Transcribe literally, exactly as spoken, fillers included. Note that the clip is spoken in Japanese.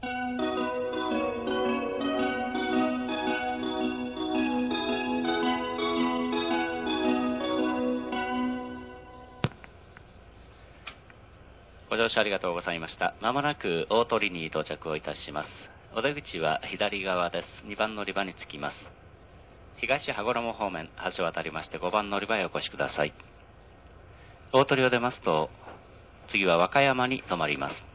ご乗車ありがとうございました。まもなく大鳥に到着をいたします。お出口は左側です。にばん乗り場に着きます。東羽衣方面、橋を渡りましてごばん乗り場へお越しください。大鳥を出ますと、次は和歌山に停まります。